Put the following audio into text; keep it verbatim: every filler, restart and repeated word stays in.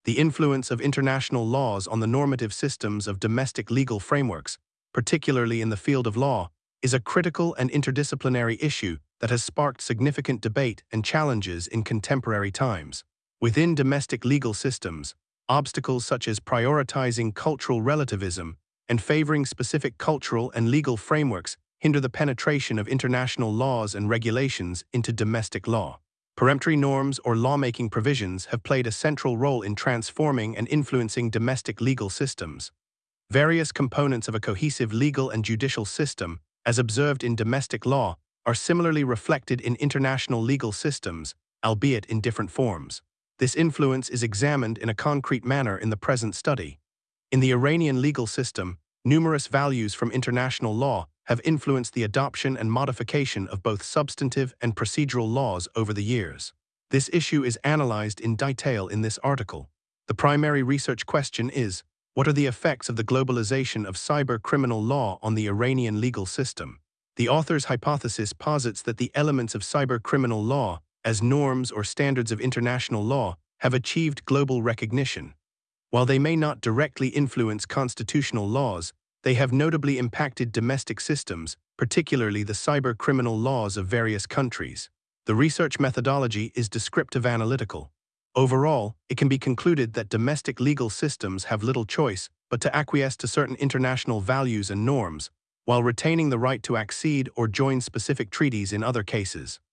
The influence of international laws on the normative systems of domestic legal frameworks, particularly in the field of law, is a critical and interdisciplinary issue that has sparked significant debate and challenges in contemporary times. Within domestic legal systems, obstacles such as prioritizing cultural relativism and favoring specific cultural and legal frameworks hinder the penetration of international laws and regulations into domestic law. Peremptory norms or lawmaking provisions have played a central role in transforming and influencing domestic legal systems. Various components of a cohesive legal and judicial system, as observed in domestic law, are similarly reflected in international legal systems, albeit in different forms. This influence is examined in a concrete manner in the present study. In the Iranian legal system, numerous values from international law have influenced the adoption and modification of both substantive and procedural laws over the years. This issue is analyzed in detail in this article. The primary research question is, what are the effects of the globalization of cyber criminal law on the Iranian legal system? The author's hypothesis posits that the elements of cyber criminal law, as norms or standards of international law, have achieved global recognition. While they may not directly influence constitutional laws, they have notably impacted domestic systems, particularly the cyber criminal laws of various countries. The research methodology is descriptive analytical. Overall, it can be concluded that domestic legal systems have little choice but to acquiesce to certain international values and norms, while retaining the right to accede or join specific treaties in other cases.